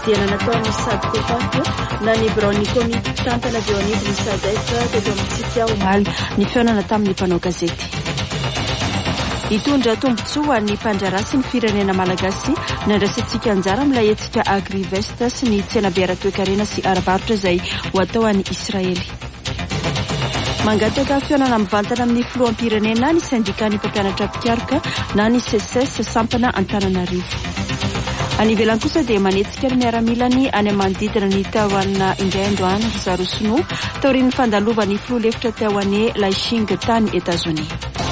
fifidiana nataony sady kopaka na ny broni komity tantana aveo anivony sadeka teto amintsika omaly ny fiaonana tamin'ny mpanao gazety. Hitondra tombotsoa ny mpandrarasy ny firenena malagasy nandrasantsika anjara milay etsika agrivest sy ny tsena be ara-toekarena sy arabarotra izay ho atao any Israely. Mangataka fiaonana mivantana amin'ny filoham-pirenena ny sindikany mpampianatra mpiaroka na ny CSS sampana Antananarivo. Any ivelany kosa dia manetsika ny miaramilany any manodidina ny taoana indray androany Zarosino taorian'ny fandalovan'ny filoha lefitra taoane Laishing tany États-Unis.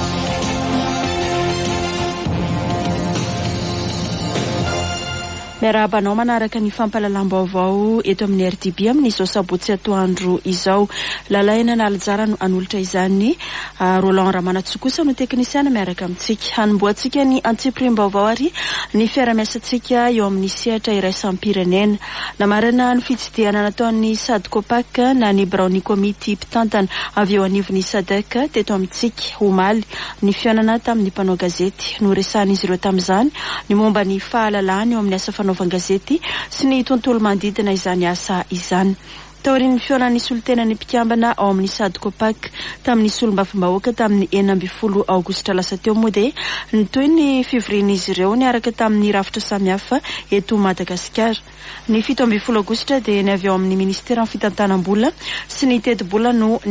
Miarabanao manaraka ny fampalalam-baovao eto amin'ny RTB amin'izao sabotsy atoandro izao. Lalaina na aljara no anolotra izany Roland Ramanatsoa kosa no teknisiana miaraka amintsika. Hanomboantsika ny antsipirim-baovao ary ny fiara-miasantsika eo amin'ny sehatra iraisam-pirenena. Namarana ny fitsidihana nataon'ny Sadkopak na ny Brownie Committee mpitantana avy eo anivon'ny Sadek teto amintsika omaly ny fiaonana tamin'ny mpanao gazety no resahan'izy ireo tamin'izany ny momba ny fahalalahany eo amin'ny asa gazety sy ny tontolo mandidina izany asa izany. Taorian'ny fiaonan'ny solontenan'ny mpikambana ao amin'ny Sadkopak tamin'ny solombafimbahoaka tamin'ny 12 aogositra lasa teo moa dia ny toy ny fivorian'izy ireo niaraka tamin'ny rafitra samihafa eto Madagasikara. Ny 17 aogositra dia ny avy ao amin'ny ministera fitantanam-bola sy ny teti-bola no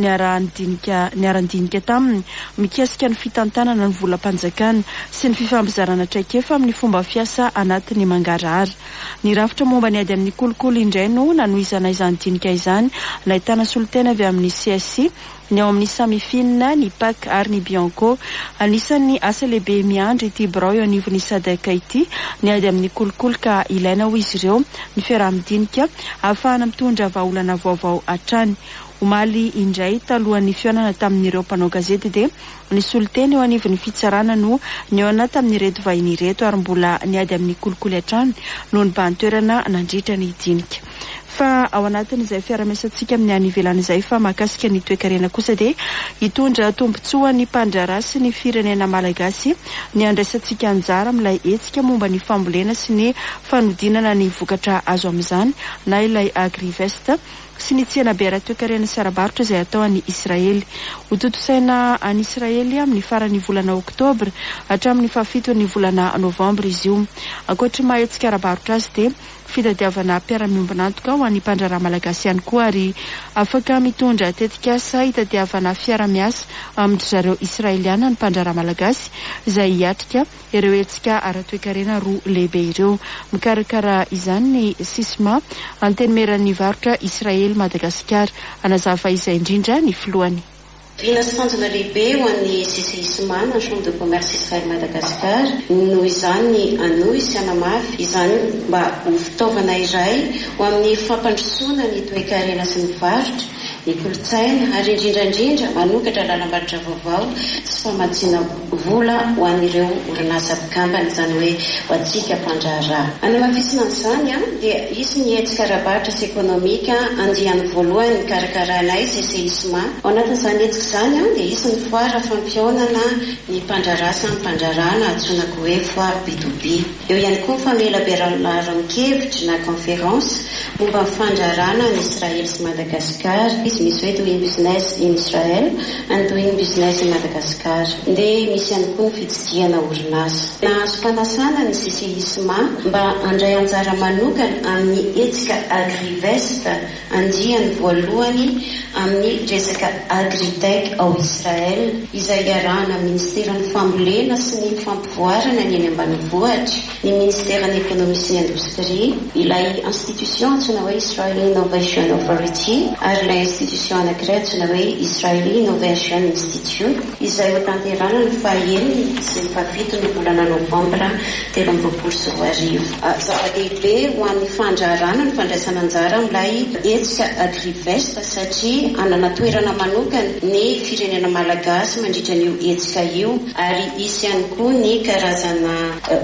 niaran-dinika taminy mikasika ny fitantanana ny volam-panjakana sy ny fifambizarana traikefa amin'ny fomba fiasa anatin'ny mangarahara. Ny rafitra momba ny ady amin'ny kolokolo indray no nanohizana izany dinika izany nahitana solotena avy amin'ny CSI ny ao amin'ny Samifina, ny PAC ary ny Bianco. Anisan'ny asa lehibe miandry ity birao eo anivon'ny Sadeka ity ny ady amin'ny kolokolo ka ilaina ho izy ireo ny fiaraha-midinika ahafahana mitondra vahaolana vaovao hatrany. Omaly indray talohan'ny fiaonana tamin'ireo mpanao gazety dia ny solotena eo anivon'ny fitsarana no niona tamin'ny reto vahiny reto ary mbola ny ady amin'ny kolokolo hatrany no ny bantoerana nandritra ny dinika. Fa ao anatin'izay fiara-miasantsika amin'ny any ivelany izay fa mahakasika ny toe-karena kosa dia hitondra tombotsoa ny mpandrarasy ny firenena malagasy ny andraisantsika anjara milay etsika momba ny fambolena sy ny fanodinana ny vokatra azo amin'izany na ilay agrivest sy ny tsena be ara-toekarena sy arabarotra izay atao any Israely. Ho totosaina any Israely amin'ny faran'ny volana Oktobra hatramin'ny fahafitony volana Novambra izy io. Ankoatra mahetsika arabarotra azy dia fitadiavana mpiara-miombonantoka ho an'ny mpandraraha malagasy ihany koa ary afaka mitondra tetikasa hitadiavana fiara-miasa amin'ny zareo Israeliana ny mpandraraha malagasy izay hiatrika ireo etsika ara-toekarena roa lehibe ireo. Mikarakara izany ny SISMA antenimeran'ny varotra Israely Madagasikara anazava izay indrindra ny filohany. Finasanjana lehibe ho an'ny CCISMA na Chambre de Commerce Israel Madagascar noho izany anohy sy anamafy izany mba ho fitaovana iray ho amin'ny fampandrosoana ny toe-karena sy ny varotra, ny kolotsaina ary indrindrandrindra manokatra lalam-barotra vaovao sy famatsiana vola ho an'ireo orinasa mpikambana izany hoe ho antsika mpandraharaha. Anamafisina an'izany dia isy ny hetsika ara-barotra sy ekonomika andiany voalohany karakarana CCISMA. Ao anatin'izany hetsika izany dia isy ny foara fampionana ny mpandrarasa ny mpandrarana atsonako hoe foire B2B. Eo ihany koa famelaberan-kevitra na conférence momba ny fandrarana ny Israel sy Madagasikara. Izy misy hoe doing business in Israel and doing business in Madagascar. Dia misy ihany koa ny fitsidihana orinasa. Nahazo fanasana ny CCISMA mba handray anjara manokana amin'ny etsika agrivest andiany voalohany amin'ny resaka agritech ao Israel izay iarahana ministeran'ny fambolena sy ny fampivoarana ny eny ambanivohitra, ny ministeran'ny ekonomia sy ny indostria, ilay institution antsoina hoe Israeli Innovation Authority ary ilay institution anankiray antsoina hoe Israeli Innovation Institute izay ho tanterana ny fahaeniny sy ny fahafito ny volana Novambra 2024. Zava-dehibe ho an'ny fandrarana ny fandraisana anjara milay etsika agrivest satria anana toerana manokana ny firenena malagasy mandritra an'io etsika io ary isy ihany koa ny karazana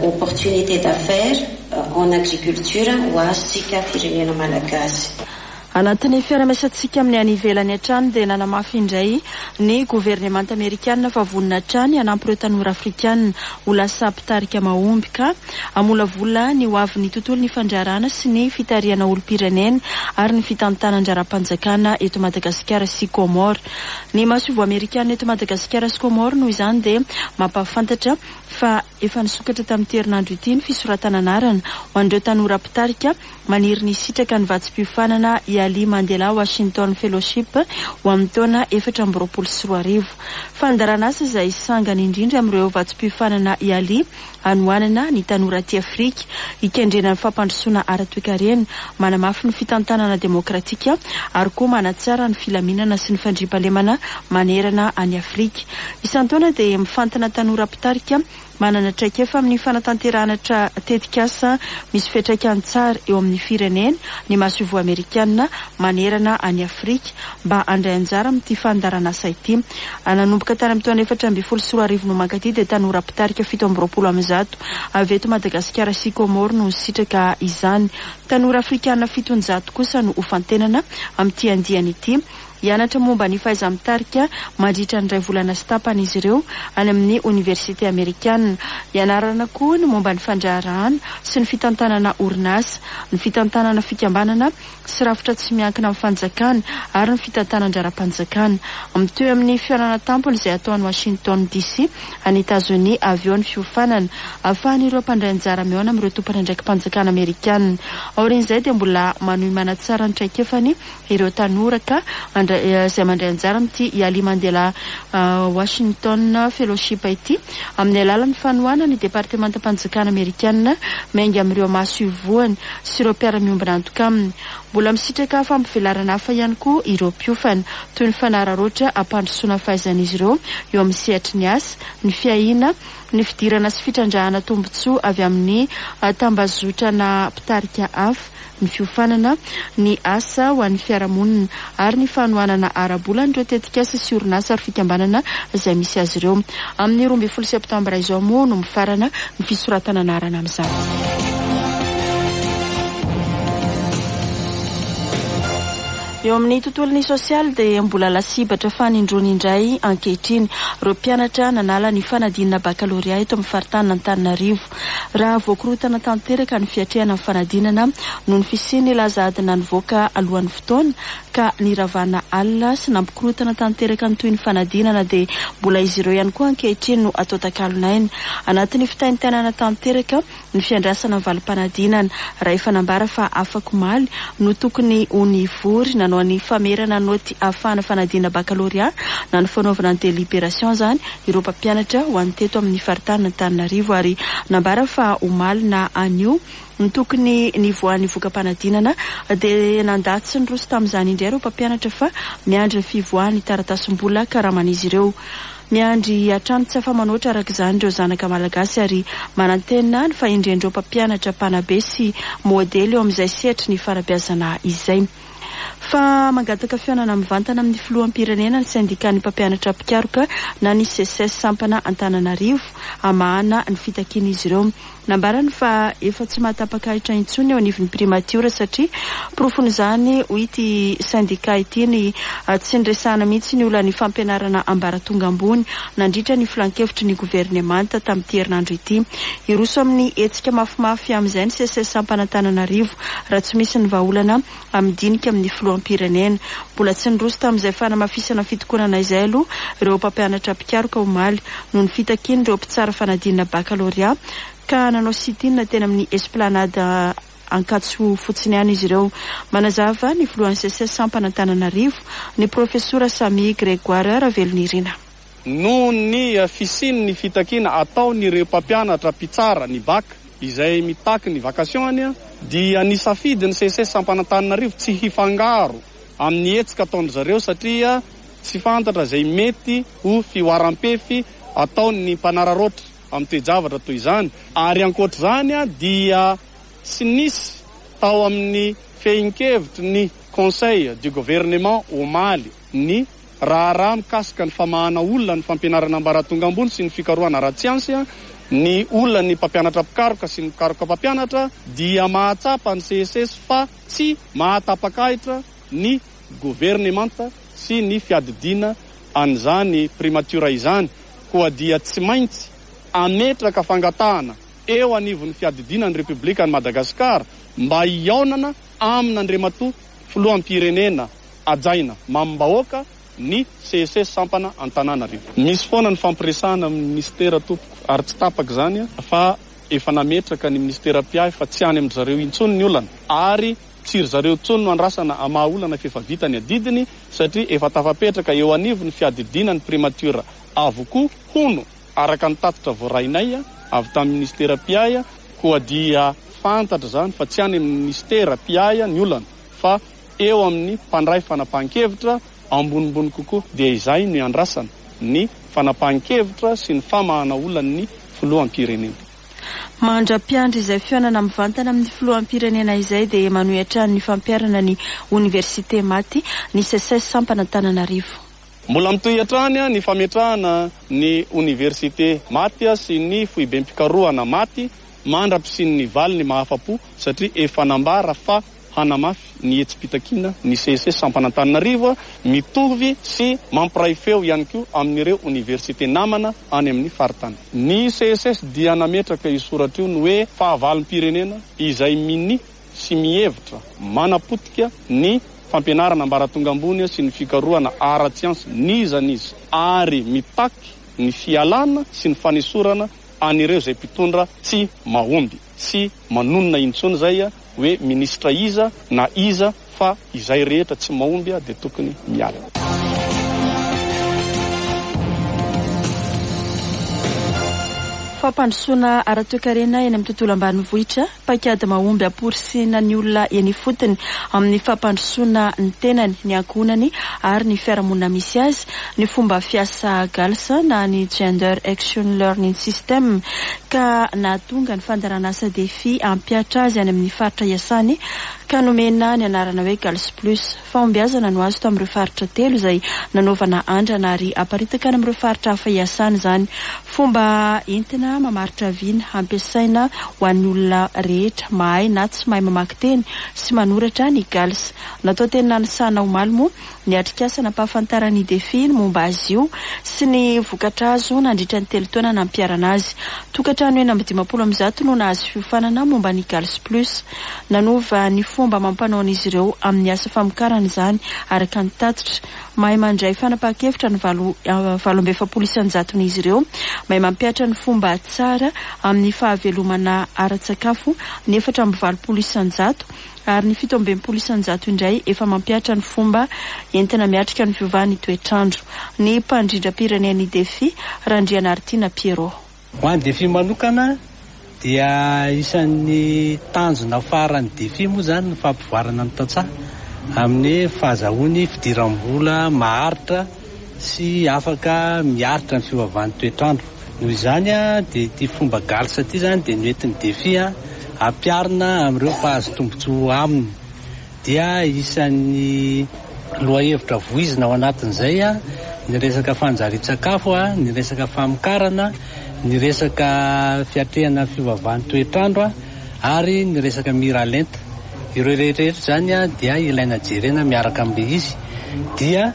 opportunité d'affaires en agriculture ho azontsika firenena malagasy. Anatin'ny fiara-miasantsika amin'ny any ivelany hatrany dia nanamafy indray ny gouvernement américain fa vonina hatrany hanampy ireo tanora afrikanina ho lasa mpitarika mahomby ka hamolavola ny hoavy ny tontolo ny fandrarana sy ny fitariana olom-pirenena ary ny fitantanan-jaram-panjakana eto Madagasikara sy Comore. Ny masovo amerikanina eto Madagasikara sy Comore noho izany dia mampafantatra fa efa nisokatra tamin'ny herinandro ity ny fisoratana anarana ho an'ireo tanora mpitarika maniry ny sitraka ny vatsim-piofanana Ali Mandela Washington Fellowship ho amin'ny taona 2024. Fandarana asa izay sangany indrindra amin'ireo vatsim-piofanana Ali anoanana ny tanora aty Afrika ikendrena ny fampandrosoana ara-toekarena manamafy ny fitantanana demokratika ary koa manatsara ny filaminana sy ny fandriampahalemana manerana any Afrika. Isan-taona dia mifantana tanora mpitarika manana traikefa amin'ny fanatanterahana tetikasa misy fiantraikany tsara eo amin'ny firenena ny masovo amerikanina manerana any Afrika mba handray anjara amin'ity fandarana asa ity. Nanomboka tany amin'ny taona 2024 no mankaty dia tanora mpitarika 720 avy eto Madagasikara sy Comore no sitraka izany. Tanora afrikanina 700 kosa no hofantenana amin'ity andiany ity. Hianatra momba ny fahaiza-mitarika mandritra ny 2 volana sy tapany izy ireo any amin'ny Université Américaine. Ianarana koa ny momba ny fandraharahana sy ny fitantanana orinasa, ny fitantanana fikambanana sy rafitra tsy miankina amin'ny fanjakana ary ny fitantanan-jaram-panjakana. Mitohy amin'ny fiarana tampony izay atao any Washington DC any États-Unis avy eo ny fiofanana ahafahan'ireo mpandray anjara mihaona amin'ireo tompana ndraiky mpanjakana Amerikanina. Aorian'izay dia mbola manohy manatsara ny traikefany ireo tanora ka izay mandray anjara amin'ity Ali Mandela Washington Fellowship ity amin'ny alalan'ny fanoana ny departementam-panjakana Amerikanina maingy amin'ireo maso ivoany sy ireo mpiara-miombina antoka aminy. Mbola misitraka fampivelarana hafa ihany koa ireo mpiofana toy ny fanararoatra ampandrosoana fahaizan'izy ireo eo amin'ny sehatry ny asa, ny fiahina, ny fidirana sy fitrandrahana tombotsoa avy amin'ny tambazotrana mpitarika hafa, ny fiofanana, ny asa ho an'ny fiarahamonina ary ny fanohanana ara-bola n'ireo tetikasa sy orinasa ary fikambanana izay misy azy ireo. Amin'ny 12 septambra izao moa no mifarana ny fisoratana anarana amin'izany. Eo amin'ny tontolon'ny sosialy dia mbola lasibatra fanindrony indray ankehitriny ireo mpianatra nanala ny fanadinana bakalorea eto amin'ny faritany Antananarivo. Raha voakorotana tanteraka ny fiatrehana amin'ny fanadinana noho ny fisiany lazadina nivoaka alohan'ny fotoana ka niravana alina sy nampikorotana tanteraka ny toy ny fanadinana dia mbola izy ireo ihany koa ankehitriny no atao takalonaina. Anatin'ny fitaintainana tanteraka ny fiandrasana valim-panadinana raha efa nambara fa afaka omaly no tokony ho nivory nanao ny famerana noty ahafahana fanadina bakalorea na ny fanaovana ny délibération zany ireo mpampianatra ho an'ny teto amin'ny faritany Antananarivo ary nambara fa omaly na anio ny tokony nivoan'ny voka-panadinana dia nandatsy ny roso tamin'izany indray ireo mpampianatra fa miandry ny fivoahany taratasim-bola karaman'izy ireo. Miandry hatrany tsy afa-manoatra araka izany ireo zanaka malagasy ary manantena ny fahendrendreo mpampianatra mpanabe sy modely eo amin'izay sehatry ny fanabeazana izay. Fa mangataka fiainana mivantana amin'ny filoham-pirenena ny syndicat-ny mpampianatra mpikaroka na ny CSS sampana Antananarivo amahana ny fitakian'izy ireo. Nambarany fa efa tsy mahatapakahitra intsony eo anivon'ny primatiora satria profony izany ho ity syndicat ity ny tsy nresahana mihitsy ny olany fampianarana ambaratonga ambony nandritra ny filan-kevitry ny gouvernemanta tamin'ity herinandro ity. Iroso amin'ny hetsika mafimafy amin'izay ny CSS sampana Antananarivo raha tsy misy ny vahaolana amin'dinika amin'ny filoham-pirenena. Mbola tsy niroso tamin'izay fanamafisana fitokonana izay aloha ireo mpampianatra mpikaroka omaly noho ny fitakiany ireo mpitsara fanadinana bakalorea ka nanao sitinina tena amin'ny esplanade Ankatso fotsiny ihany izy ireo. Manazava ny voalohan'ny CSS sampana Antananarivo ny profesora Samy Grégoire Ravelonirina. Noho ny fisiny ny fitakiana ataon'ireo mpampianatra mpitsara ny baka izay mitaky ny vakasioany dia nisafidy ny CSS sampana Antananarivo tsy hifangaro amin'ny hetsika ataon'ny zareo satria tsy fantatra izay mety ho fioaram-pefy ataon'ny mpanararoatra amin'ny toejavatra toy izany. Ary ankoatra izany dia tsy nisy tao amin'ny fehinkevitry ny conseil du gouvernement omaly ny raha mikasika ny famahana olona ny fampianarana ambaratonga ambony sy ny fikarohana ara-tsiansy ny olona ny mpampianatra mpikaroka sy ny mpikaroka mpampianatra dia mahatsapa ny CSS fa tsy mahatapakahitra ny gouvernemanta sy ny fiadidiana an'izany primatura izany, koa dia tsy maintsy ametraka fangatahana eo anivon'ny fiadidiana ny Republika ny Madagasikara mba hiaonana amin'Andriamatoa filoham-pirenena ajaina mambahoaka ny CSS sampana Antananarivo. Misy foana ny fampiresahana amin'ny ministera tompoko ary tsy tapaka zany fa efa nametraka ny ministera piay fa tsy any amin'ny zareo intsony ny olana ary tsy ry zareo intsony no andrasana amaolana fa efa vita ny adidiny satria efa tafapetraka eo anivon'ny fiadidiana ny primatura avokoa hono araka ny tatitra voarainay avy tamin'ny ministera piay koa dia fantatra zany fa tsy any amin'ny ministera piay ny olana fa eo amin'ny mpandray fanapahan-kevitra ambonimbony kokoa dia izay no andrasana ny fanapahan-kevitra sy ny famahana olan'ny filoham-pirenena. Mandra-piandry izay fiainana mivantana amin'ny filoham-pirenena izay dia manohitra ny fampiarana ny Université Maty ny CSS sampana Antananarivo. Mbola mitohy-hatrany ny fametrahana ny Université Maty sy ny fohibem-pikarohana Maty mandra-pisiny ny vali ny mahafapo satria efa nambara fa hanamafy ny etsi-pitakina ny CSS sampana Antananarivo mitovy sy mampiray feo ihany koa amin'ireo université namana any amin'ny faritany. Ny CSS dia nametraka isoratra io ny hoe fahavalom-pirenena izay mini sy mihevitra manapotika ny fampianarana ambaratonga ambony sy ny fikarohana ara-tsiansy nizanizy ary mitaky ny fialana sy ny fanesorana an'ireo zay mpitondra tsy mahomby sy manonona intsony zay hoe ministra iza na iza fa izay rehetra tsy mahomby dia tokony miala. Fampandrosoana ara-toekarena eny amin'ny tontolo ambanivohitra paikady mahomby aporisina ny olona eny fotony amin'ny fampandrosoana ny tenany ny ankonany ary ny fiarahamonina misy azy ny fomba fiasa GALS na ny Gender Action Learning System ka nahatonga ny fandarana asa defi ampiatra azy any amin'ny faritra iasany ka nomena ny anarana hoe GALS Plus. Fahombiazana no azo tamin'ireo faritra telo izay nanaovana andrana ary aparitaka amin'ireo faritra hafa iasany zany. Fomba entina mamaritra viana ampiasaina ho an'ny olona rehetra mahay na tsy mahay mamaky teny sy manoratra ny GALS. Natao tena nisana ho malmo ny atrikasa nampahafantarany defi momba azy io sy ny vokatra azo nandritra ny telo taona nampiarana azy. Tokantrano eny amin'ny 50 no nahazo fiofanana momba ny GALS Plus. Nanova ny fomba mampanao an'izy ireo amin'ny asa famokarana izany araka ny tatitra. Mahay mandray fanapahan-kevitra ny 770 izy ireo. Mahay mampiatra ny fomba tsara amin'ny fahavelomana ara-tsakafo ny 420 ary ny 720 indray efa mampiatra ny fomba entina miatrika ny fiovan'ny toetrandro. Ny mpandrindram-pirenen'ny defi Randriana Artina Pierrot. Ho an'ny defi manokana dia isan'ny tanjona faran'ny defi moa zany ny fampivoarana ny tantsaha amin'ny fahazahoany fidiram-bola maharitra sy afaka miaritra ny fiovavan'ny toetrandro. Noho izany dia ity fomba GALS ity zany dia noentin'ny defi ampiarina amin'ireo mpahazo tombotsoa aminy. Dia isan'ny loha-hevitra voizina ao anatin'izay ny resaka fanjarian-tsakafo, ny resaka famokarana, ny resaka fiatrehana fiovavan'ny toetrandro ary ny resaka mira lenta. Ireo rehetrarehetra zany dia ilaina jerena miaraka amin'ilay izy dia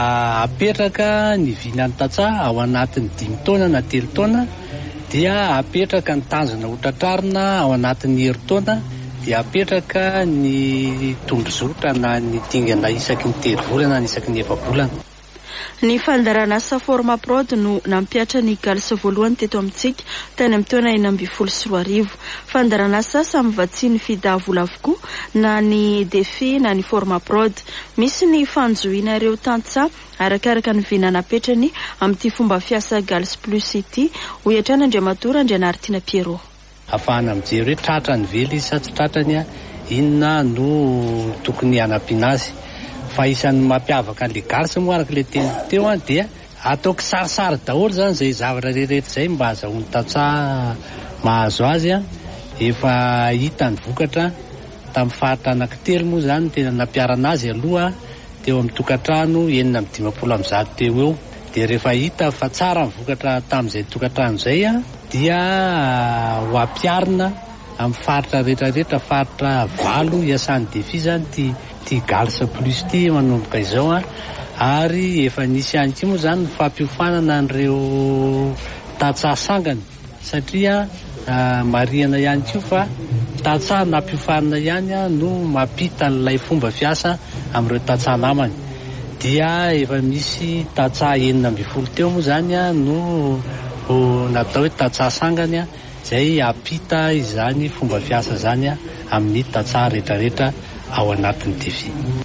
apetraka ny vinan'ny tantsaha ao anatin'ny 5 taona na 3 taona dia apetraka ny tanjona hotratrarina ao anatin'ny herintaona dia apetraka ny tondrozotra na ny dingana isaky ny 3 volana na isaky ny 4 volana. Ny fandarana asa forma prod no nampiatra ny GALS voalohany teto amintsika tany amin'ny taona 2014. Fandarana asa samy vatsiny fida vola avokoa na ny defi na ny forma prod. Misy ny fanjoina ireo tantsaha arakaraka ny vinana apetrany amin'ity fomba fiasa GALS Plus ity. Hoetrany Andriamatora Randriana Artina Pierrot. Afahana mijery hoe tratra ny vely sa tsy tratrany inona no tokony hanampiana azy. Fa isan'ny mampiavaka an'ilay GALS moa araka ilay teny teo dia ataoko sarisary daholo zany izay zavatra rehetrarehetra izay mba azahoany tantsaha mahazo azy. Efa hita ny vokatra tamin'ny faritra anankitelo moa zany tena nampiarana azy aloha teo amin'ny tokantrano 950 teo eo. Dia rehefa hita fa tsara ny vokatra tamin'izay tokantrano izay dia ho ampiarina amin'ny faritra rehetrarehetra, faritra 8 iasan'ny defi zany ty ty galsa plus ty manomboka izao ary efa nisy ihany koa moa zany ny fampiofanana an'ireo tatsaha sangany satria mariana ihany koa fa tatsaha nampiofanana ihany no mampita n'ilay fomba fiasa amin'ireo tatsaha namany. Dia efa misy tatsaha 12 teo moa zany no natao hoe tatsaha sangany izay apita izany fomba fiasa zany amin'ny tatsaha rehetrarehetra ao anatin'ny TV.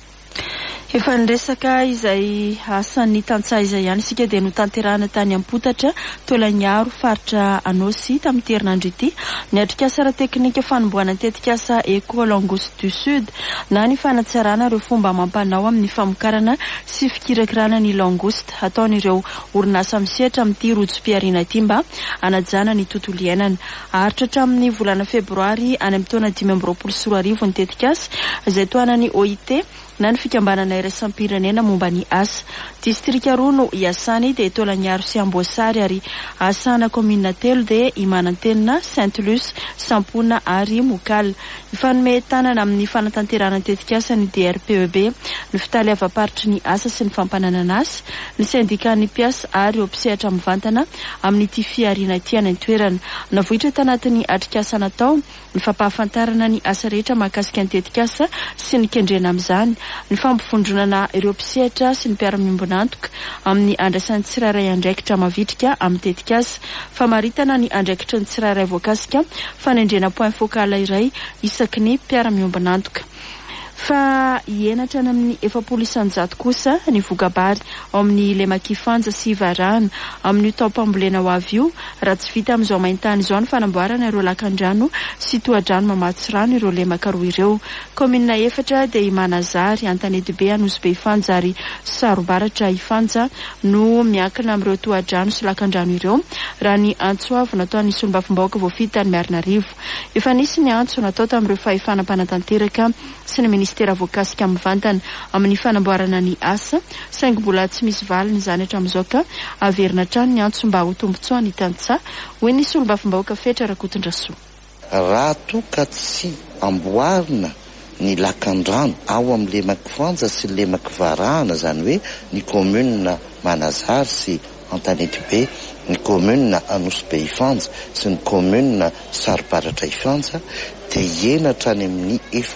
Efa niresaka izay asan'ny tantsaha izay ihany isika dia no tanterahana tany Ampotatra, Tolaniaro, faritra Anosy tamin'ny herinandro ity. Ny atrikasa ara-teknika fanomboana tetikasa École Angoste du Sud na ny fanatsarana ireo fomba amampanao amin'ny famokarana sy fikirakirana ny langouste ataon'ireo orinasa misehatra amin'ity rojo-piariana ity mba anajana ny tontolo iainana. Aharitra hatramin'ny volana febroary any amin'ny taona 2024 ny tetikasa izay toanany OIT na ny fikambanana iraisam-pirenena momba ny asa. Distrika roa no iasany dia Tolaniaro sy Amboasary ary asana komina telo dia Imanantenina, Saint-Luce, Sampona ary Mokala. Ifanome tanana amin'ny fanatanterana tetikasa ny DRPEB, ny fitaliava-paritry ny asa sy ny fampananana asa, ny syndicat-ny mpiasa ary ompisehatra mivantana amin'ity fiariana ity any an-toerana. Navohitra tanatin'ny atrikasa natao ny fampahafantarana ny asa rehetra mahakasika ny tetikasa sy ny kendrena amin'izany, ny fampifondronana ireo mpisehatra sy ny mpiara-miombona antoka amin'ny andraisan'ny tsirairay andraikitra mavitrika amin'ny tetikasa, famaritana ny andraikitra ny tsirairay voakasika, fanendrena point focal iray isaky ny mpiara-miombona antoka. Fa hienatra amin'ny 700 kosa ny vokabary ao amin'ny lemakifanja sy varahana amin'ny taopambolena ho avy io raha tsy vita amin'izao maintany izao ny fanamboarana ireo lakan-drano sy toha-drano mamatsy rano ireo lemaka roa ireo. Komina 4 dia Imanazary, Antanety-be, Anosy-be Ifanja ary Sarobaratra Ifanja no miankina amin'ireo toha-drano sy lakan-drano ireo raha ny antso avy natao ny solombavambahoaka voafita ny Miarinarivo. Efa nisy ny antso natao tamin'ireo fahefana mpanatanteraka sy ny ministera voakasika mivantana amin'ny fanamboarana ny asa saingy mbola tsy misy valiny izany hatramin'izao ka averina hatrany ny antso mba ho tombotsoa ny tantsaha hoy ny solombavambahoaka Fetra Rakotondrasoa. Raha toka tsy amboarina ny lakan-drano ao amin'ny lemakifanja sy lemakvarahana zany hoe ny commune Manazary sy Antanety-be, ny commune Anosy-be Ifanja sy ny commune Sarobaratra Ifanja dia enatra any amin'ny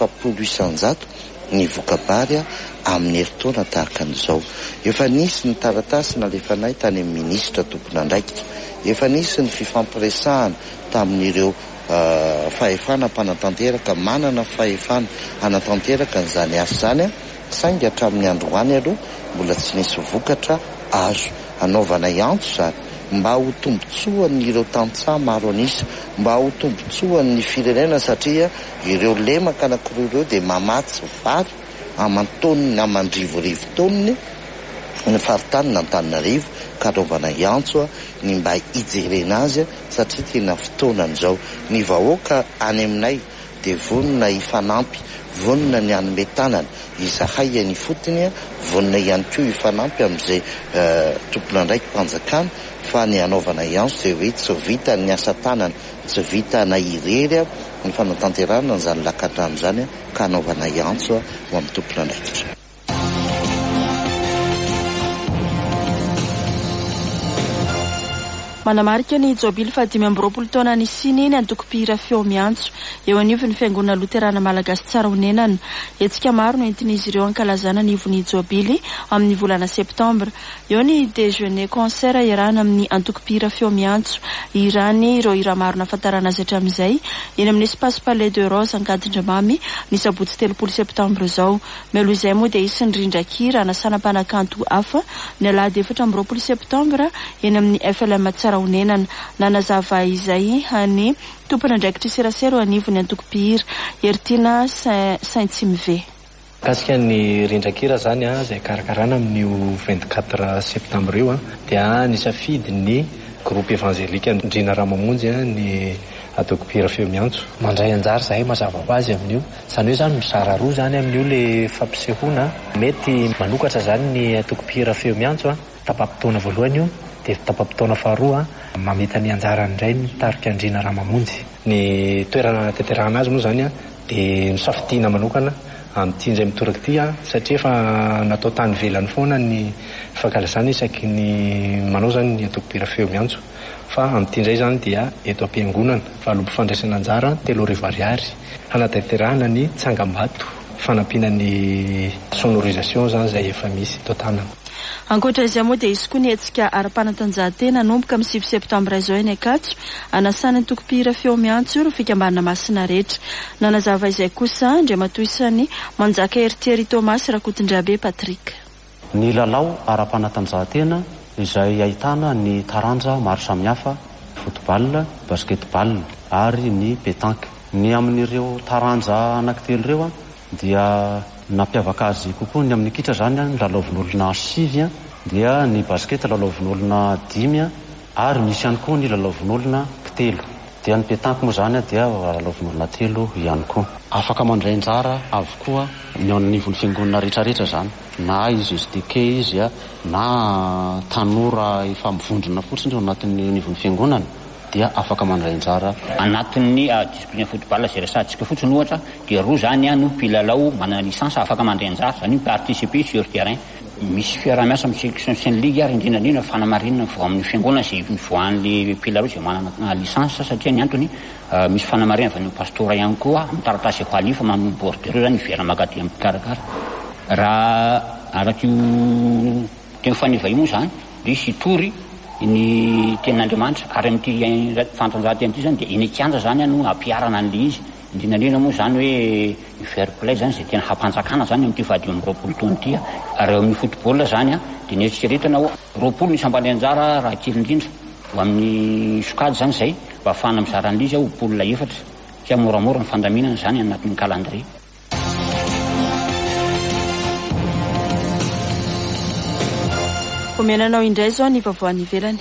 700 ny vokabary amin'ny heritaona tahaka an'izao. Efa nisy ny taratasy nalefanay tany amin'ny ministra tompon'andraikitra, efa nisy ny fifampiresahana tamin'ireo fahefana mpanatanteraka manana fahefana anatanteraka n'izany asa zany saingy hatramin'ny androany aloha mbola tsy nisy vokatra azo anaovana antso zany mba ho tombotsoan'ireo tantsaha maro anisa, mba ho tombotsoan'ny firenena satria ireo lemaka anankiroa ireo dia mamatsy vary aman-taoniny amandrivorivo taoniny ny faritany n'Antananarivo ka anaovana antso ny mba hijerena azy satria tena fotoanan'izao ny vahoaka any aminay dia vonona hifanampy, vonona ny anome tanana izahay ny fotony, vonona ihany koa hifanampy amin'izay tompon'andraiky mpanjakana fa ny anaovana antso dia hoe tsy vita ny asa tanana, tsy vita na irery ny fanatanterana n'izany lakan-drano zany ka anaovana antso ho amin'ny tompon'andraikitra. Manamarika ny jobily fa 5 taona ny siny ny antoko-pihira feo miantso eo anivon'ny fiangonana Luterana Malagasy tsara honenana. Etsika maro no entin'izy ireo ankalazana anivon'ny jobily amin'ny volana septambra. Eo ny déjeuner concert irana amin'ny antoko-pihira feo miantso irany ireo ira maro nafantarana azy hatramin'izay eny amin'ny espace Palais de Rose Ankadindramamy ny sabotsy 3 septambra izao. Melo izay moa dia isin'ny rindrakira anasana mpanakanto hafa ny alahady 14 septambra eny amin'ny FLM tsara honenana. Nanazava izay any tompon'andraikitra serasera anivon'ny antoko-pihira Ertina Saint-Simve. Kasika ny rindrakira zany izay karakarana amin'io 24 septambra io dia nisafidy ny groupe évangélique Andrina Ramamonjy ny antoko-pihira feo miantso. Mandray anjara zahay mazava ho azy amin'io. Zany hoe zany mizara roa zany amin'io le fampisehoana. Mety manokatra zany ny antoko-pihira feo miantso tapam-potoana voalohany io dia tapam-potoana faharoa mamita ny anjara indray ny tarika Andrina Ramamonjy. Ny toerana natanterahana azy moa zany dia misafidiana manokana amin'ity indray mitoraka ity satria efa natao tany velany foana ny fankalazana isaky ny manao zany ny ataoko mpira feo miantso fa amin'ity indray zany dia eto am-piangonana valobo fandraisana anjara 3 ariary hanatanterahana ny tsangambato fanampiana ny sonorisation zany zay efa misy eto tanana. Ankoatra izay moa dia izy koa ny hetsika ara-panatanjahantena nomboka amin'ny 9 septambra izao eny Akatso anasana ny tokopira feo miantso ireo fikambanana masina rehetra. Nanazava izay kosa Andriamatoa isany manjaka Eritieri Thomas Rakotondrabe Patrick. Ny lalao ara-panatanjahantena izay ahitana ny taranja maro samihafa, football, basketball ary ny pétanque. Ny amin'ireo taranja anankitelo ireo dia nampiavaka azy kokoa ny amin'ny kitra zany ny lalaovin'olona 5 dia ny basket lalaovin'olona 5 ary misy ihany koa ny lalaovin'olona 3 dia ny pétanque moa zany dia lalaovin'olona 3 ihany koa. Afaka mandray anjara avokoa ny ao anivon'ny fiangonana rehetrarehetra zany, na izy SDK izy na tanora efa mivondrona fotsiny ao anatin'ny anivon'ny fiangonana dia afaka mandray anjara anatin'ny discipline football zay resantsika fotsiny ohatra dia roa zany no mpilalao manana licence afaka mandray anjara zany participer sur terrain. Misy fiarahamiasa amin'ny section sy ny ligue ary indrindra fanamarinana vao amin'ny fiangonana zay voan'le mpilalao zay manana licence satria ny antony misy fanamarinana avy amin'ny pastora ihany koa amin'ny taratasy efa alifa amin'ny bordereux zany ivera makaty amin'ny mpikarakara. Raha araky teny faniva io moa zany misy tory ny tenin'Andriamanitra ary amin'ity fantanjahantena ity zany dia iny kianja zany no ampiarana an'le izy indrindra moa zany hoe fair play zany zay tena hampanjakana zany amin'ity vady amin'ny 20 taona ity ary amin'ny football zany dia nieritreretana 20 ny sambany anjara raha kely indrindra ho amin'ny sokady zany zay mba ahafahana mizara an'le izy poule 4 ka moramora ny fandaminana zany anatin'ny calendrier. Komenanao indray zao ny vaovao ivelany.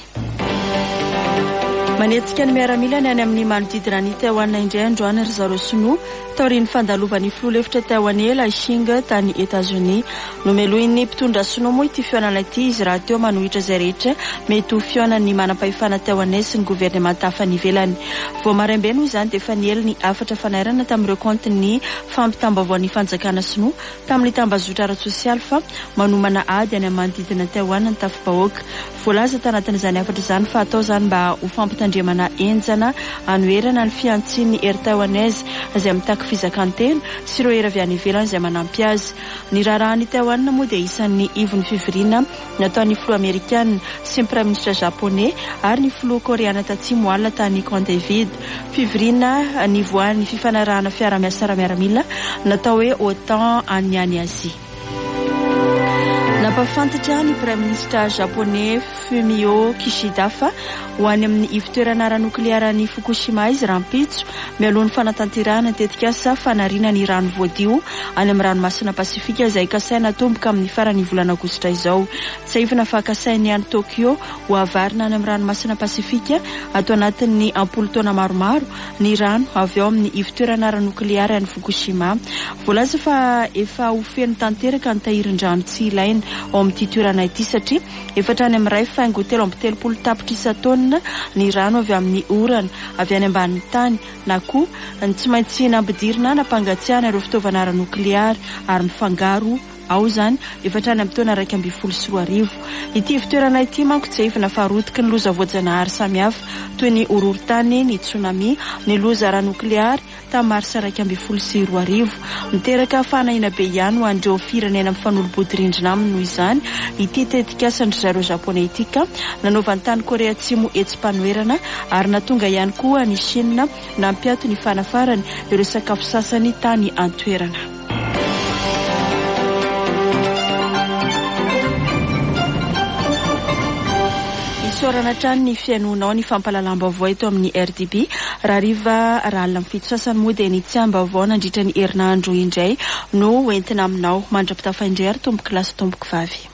Manetsika ny miaramila ny any amin'ny manodidina ny Taïwan indray androany ry zareo sinoa taorian'ny fandalovan'ny filoha-hevitra Taïwanais Xinga tany États-Unis. Nomelohin'ny mpitondra sinoa moa ity fihaonana ity izy raha teo manohitra izay rehetra mety ho fihaonan'ny manam-pahefana Taïwanais sy ny gouvernement hafa ny ivelany. Vao maraimbe noho izany dia efa niely ny 4 fanairana tamin'ireo compte ny fampitambavoan'ny fanjakana sinoa tamin'ny tambazotra ara-tsosialy fa manomana ady any amin'ny manodidina Taïwan ny tafibahoaka. Voalaza tanatin'izany 4 izany fa atao zany mba ho fampitandremana enjana anoerana ny fiantsian'ny ery taïwanaise izay mitako fizakantena sy ireo ery avy any ivelany izay manampy azy. Ny raharahan'ny Taïwan moa dia isan'ny ivon'ny fivoriana nataon'ny filoha amerikana sy ny prime ministre japonais ary ny filoha koreana tatsimo alina tany Camp David. Fivoriana nivoan'ny fifanarahana fiara-miasa miaramila natao hoe OTAN any Asia. Nampafantatra ny prime ministre japonais Fumio Kishida fa ho any amin'ny ivitoerana ara-noklearan'ny Fukushima izy rahampitso mialohan'ny fanatanterahana tetika asa fanariana ny rano voadio any amin'ny ranomasina pasifika izay kasaina tomboka amin'ny farany volana aogositra izao. Tsaivina fa kasainy any Tokyo ho avarina any amin'ny ranomasina pasifika atao anatin'ny ampoly taona maromaro ny rano avy ao amin'ny ivitoerana ara-nokleara any Fukushima. Voalaza fa efa ho feno tanteraka ny tahirin-drano tsy ilaina ao amin'ity toerana ity satria efatra any amin'ny ray faingo 3.30 tapitra isa-taonina ny rano avy amin'ny orana avy any ambanin'ny tany na koa ny tsy maintsy nampidirina nampangatsiahana ireo fitaovana ara-nokleara ary mifangaro ao zany efatra any amin'ny taona 2024. Ity fitoerana ity manko tsy efa nafarotiky ny loza voajanahary samihafa toy ny horohorontany, ny tsunami, ny loza ara-nokleara tamin'ny marsa 2024. Miteraka fanahina be ihany ho andreo firenena amin'ny fanolobodi-rindrina aminy noho izany ity tetikasan'ny zareo japonais ity ka nanaovan'ny tany Korea Atsimo etsim-panoerana ary natonga ihany koa ny Chine nampiato ny fanafarany ireo sakafo sasany tany antoerana. Sorana trano ny fiainonao ny fampalalam-baovao eto amin'ny RDB raha riva raha alina mifito sasany moa dia ny tsiam-baovao nandritra ny herinandro indray no entina aminao mandrapitafaindray ary tomboky lasa tomboky vavy.